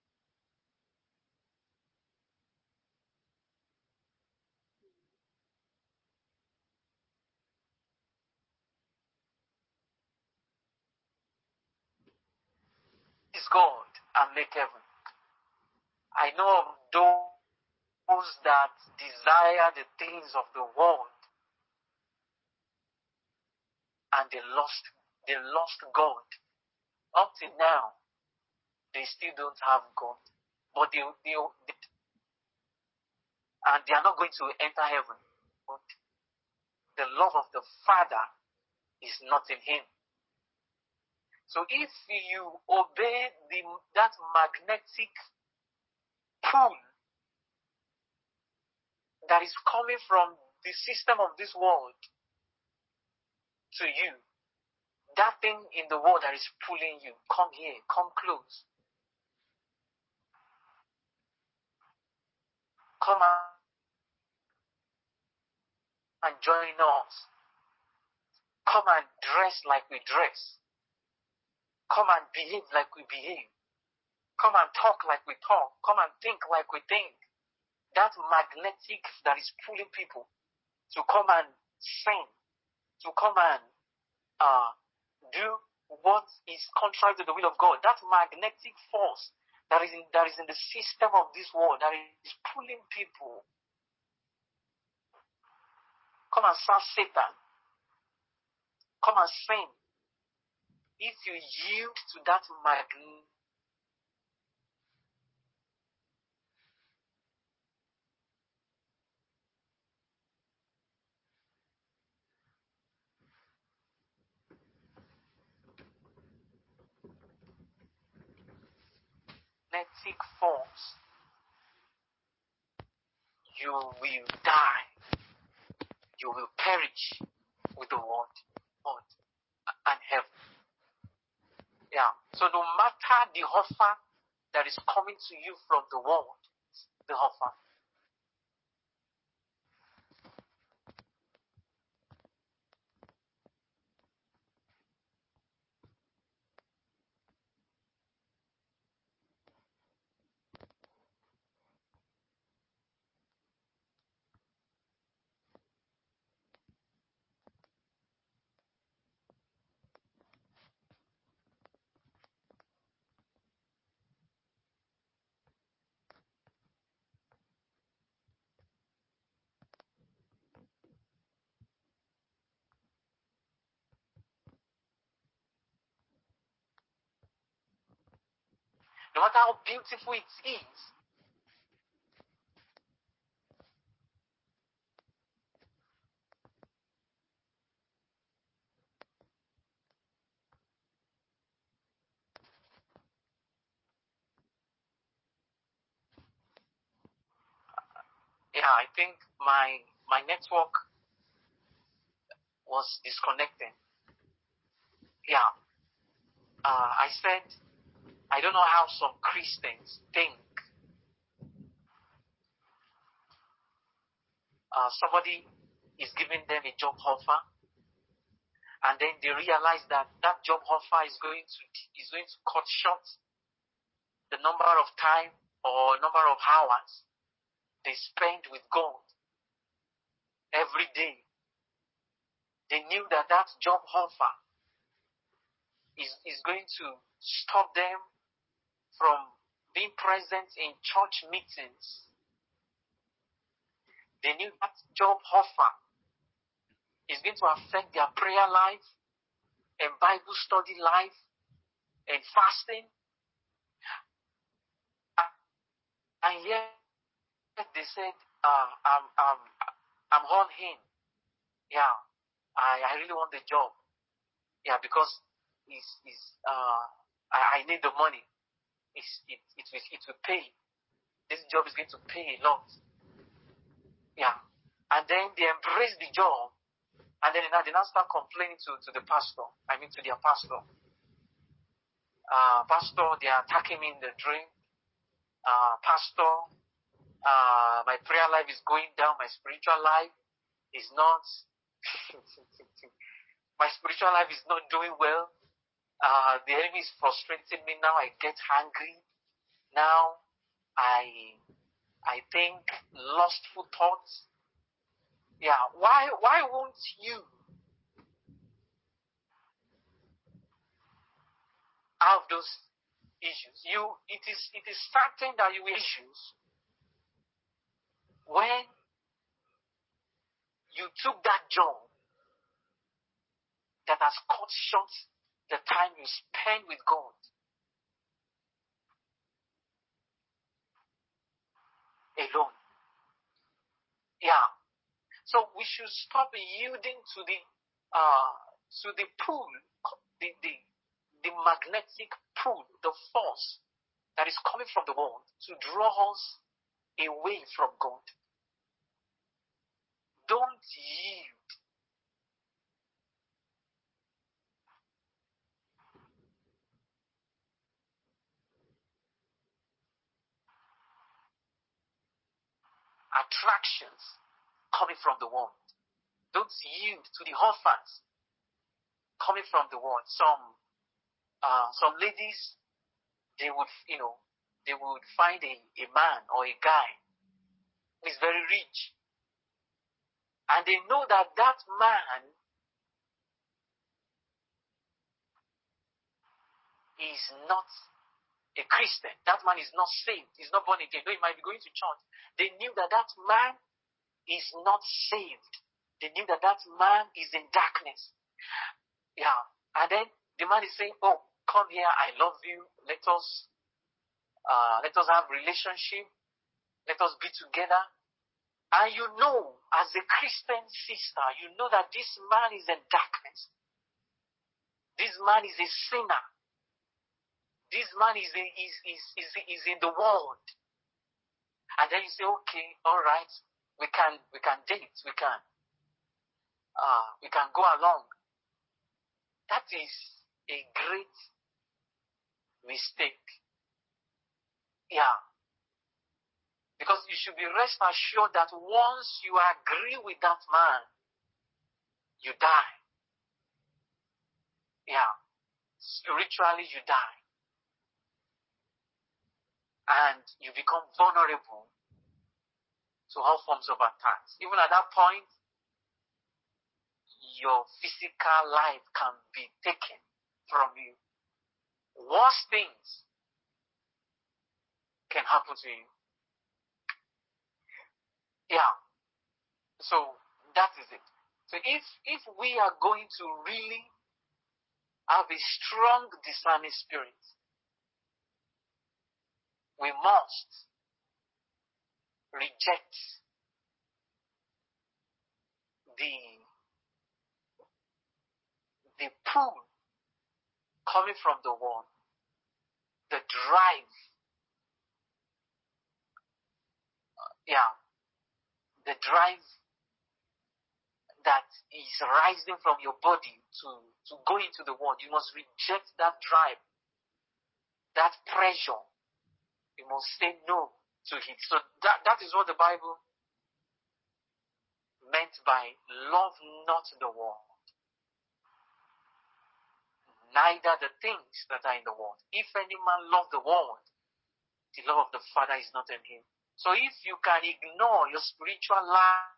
God and make heaven. I know of those that desire the things of the world and they lost God. Up till now, they still don't have God. But and they are not going to enter heaven. But the love of the Father is not in him. So if you obey that magnetic pull that is coming from the system of this world to you, that thing in the world that is pulling you, come here, come close. Come and join us. Come and dress like we dress. Come and behave like we behave. Come and talk like we talk. Come and think like we think. That magnetic that is pulling people to come and sing, to come and do what is contrary to the will of God. That magnetic force that is in the system of this world that is pulling people. Come and serve Satan. Come and sing. If you yield to that magnetic force, you will die. You will perish with the world and heaven. Yeah. So no matter the offer that is coming to you from the world, the offer. no matter how beautiful it is, yeah, I think my network was disconnecting. Yeah. I said, I don't know how some Christians think. Somebody is giving them a job offer, and then they realize that that job offer is going to cut short the number of time or number of hours they spend with God every day. They knew that that job offer is going to stop them from being present in church meetings. They knew that job offer is going to affect their prayer life and Bible study life and fasting. And yet they said, I'm all in. Yeah, I really want the job. Yeah, because I need the money. It will pay. This job is going to pay a lot. Yeah. And then they embrace the job, and then they now start complaining to the pastor. I mean, to their pastor. Pastor, they are attacking me in the dream. Pastor, my prayer life is going down. My spiritual life is not. My spiritual life is not doing well. The enemy is frustrating me now. I get angry. Now I think lustful thoughts. Yeah. Why won't you have those issues? It is certain that you will issues when you took that job that has cut short the time you spend with God alone. Yeah. So we should stop yielding to the pull, the magnetic pull, the force that is coming from the world to draw us away from God. Don't yield. Attractions coming from the world. Don't yield to the offers coming from the world. Some ladies, they would find a man or a guy who is very rich, and they know that that man is not a Christian. That man is not saved. He's not born again. Though he might be going to church. They knew that that man is not saved. They knew that that man is in darkness. Yeah. And then the man is saying, oh, come here. I love you. Let us have relationship. Let us be together. And you know, as a Christian sister, you know that this man is in darkness. This man is a sinner. This man is in the world. And then you say, okay, all right, we can date, we can go along. That is a great mistake. Yeah. Because you should be rest assured that once you agree with that man, you die. Yeah. Spiritually, you die. And you become vulnerable to all forms of attacks. Even at that point, your physical life can be taken from you. Worse things can happen to you. Yeah. So that is it. So if we are going to really have a strong discerning spirit, we must reject the pull coming from the world, the drive, the drive that is rising from your body to go into the world. You must reject that drive, that pressure. You must say no to it. So that is what the Bible meant by love not the world, neither the things that are in the world. If any man love the world, the love of the Father is not in him. So if you can ignore your spiritual life,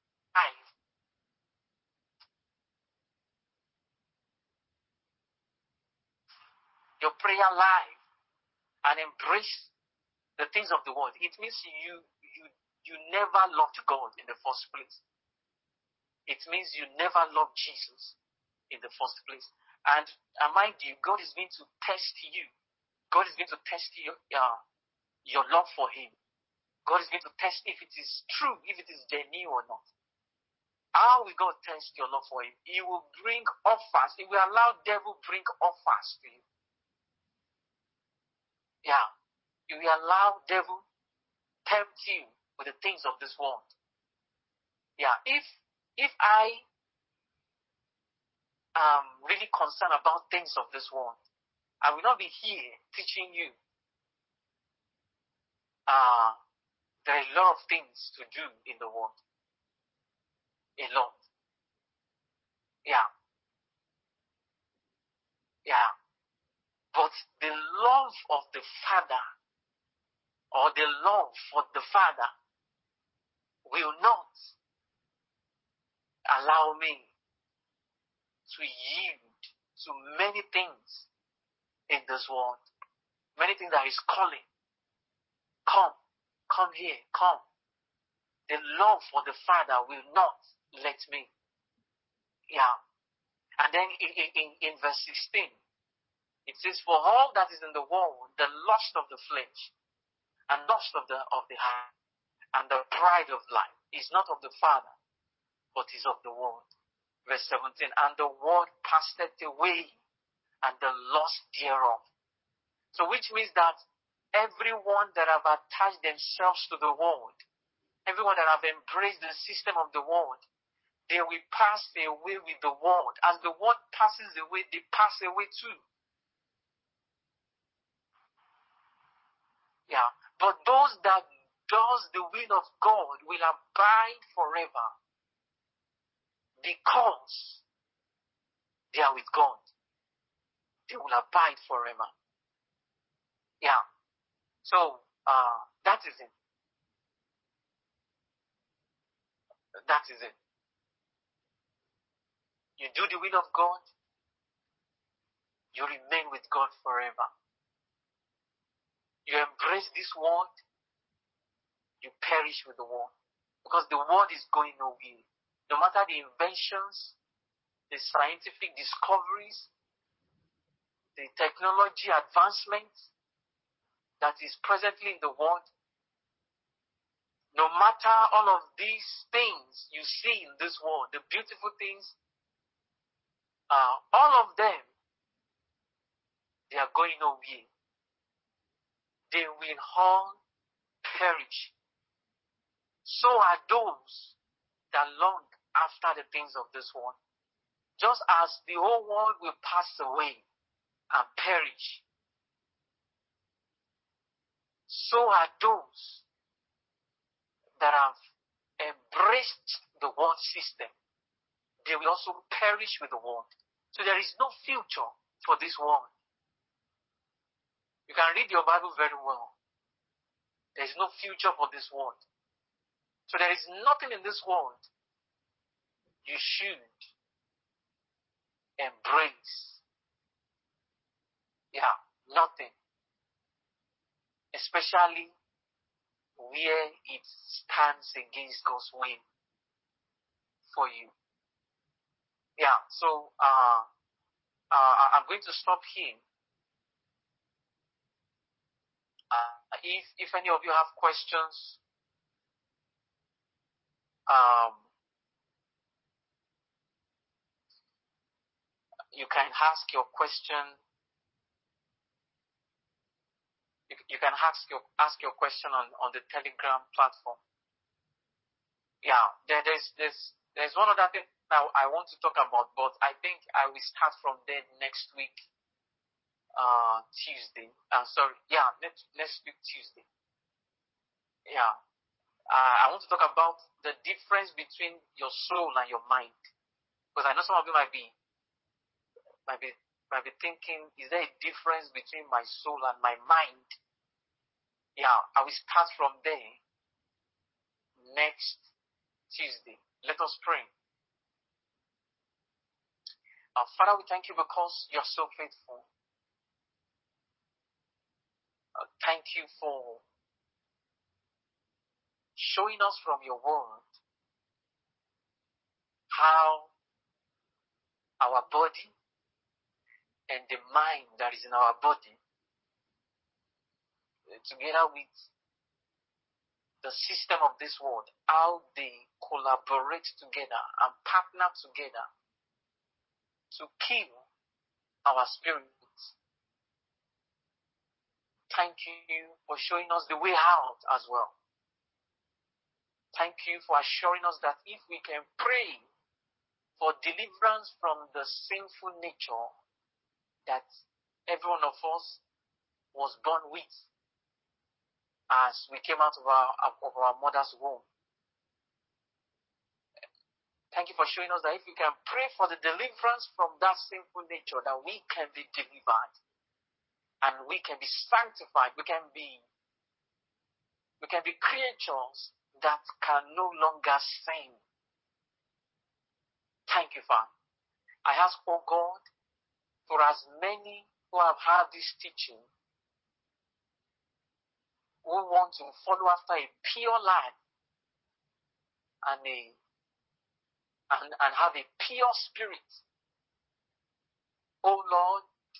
your prayer life, and embrace the things of the world, it means you never loved God in the first place. It means you never loved Jesus in the first place. And mind you, God is going to test you. God is going to test your love for Him. God is going to test if it is true, if it is genuine or not. How will God test your love for Him? He will bring offers. He will allow devil bring offers to you. He will allow devil tempt you with the things of this world. If I am really concerned about things of this world, I will not be here teaching you. There are a lot of things to do in the world. A lot. But the love of the Father, or the love for the Father, will not allow me to yield to many things in this world. Many things that is calling. Come here, come. The love for the Father will not let me. And then in verse 16, it says, for all that is in the world, the lust of the flesh, and lust of the heart, and the pride of life is not of the Father, but is of the world. Verse 17, and the world passeth away, and the lust thereof. So which means that everyone that have attached themselves to the world, everyone that have embraced the system of the world, they will pass away with the world. As the world passes away, they pass away too. But those that does the will of God will abide forever, because they are with God. They will abide forever. So that is it. That is it. You do the will of God, you remain with God forever. You embrace this world, you perish with the world. Because the world is going nowhere. No matter the inventions, the scientific discoveries, the technology advancements that is presently in the world, no matter all of these things you see in this world, the beautiful things, all of them, they are going nowhere. They will all perish. So are those that long after the things of this world. Just as the whole world will pass away and perish, so are those that have embraced the world system. They will also perish with the world. So there is no future for this world. You can read your Bible very well. There is no future for this world. So there is nothing in this world you should embrace. Nothing. Especially where it stands against God's will for you. So I'm going to stop here. If any of you have questions, you can ask your question. You can ask your question on the Telegram platform. Yeah, there's one other thing now I want to talk about, but I think I will start from there next week, Tuesday. Next week Tuesday. Yeah, I want to talk about the difference between your soul and your mind, because I know some of you might be thinking, is there a difference between my soul and my mind? Yeah, I will start from there next Tuesday. Let us pray. Father, we thank you because you're so faithful. Thank you for showing us from your word how our body and the mind that is in our body, together with the system of this world, how they collaborate together and partner together to kill our spirits. Thank you for showing us the way out as well. Thank you for assuring us that if we can pray for deliverance from the sinful nature that every one of us was born with as we came out of our mother's womb. Thank you for showing us that if we can pray for the deliverance from that sinful nature, that we can be delivered and we can be sanctified. We can be creatures that can no longer sin. Thank you, Father. I ask, oh God, for as many who have heard this teaching, who want to follow after a pure life and have a pure spirit, oh Lord,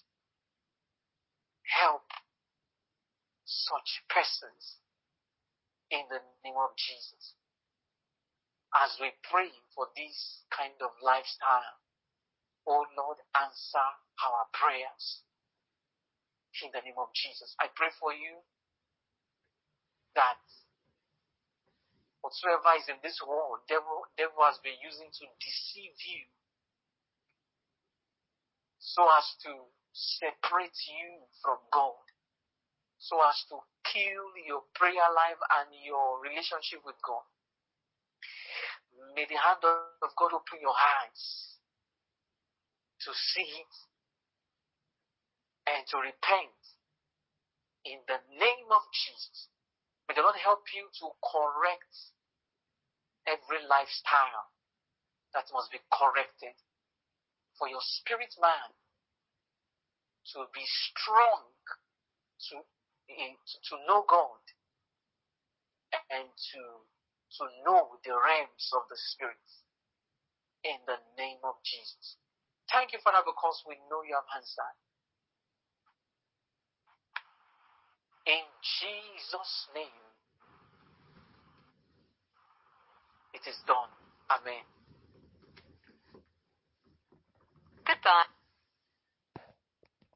help such persons in the name of Jesus. As we pray for this kind of lifestyle, oh Lord, answer our prayers in the name of Jesus. I pray for you that whatsoever is in this world, devil has been using to deceive you so as to separate you from God, so as to kill your prayer life and your relationship with God. May the hand of God open your eyes to see it and to repent in the name of Jesus. May the Lord help you to correct every lifestyle that must be corrected for your spirit man to be strong, to know God and to know the realms of the spirit in the name of Jesus. Thank you, Father, because we know you have answered. In Jesus' name, it is done. Amen. Goodbye.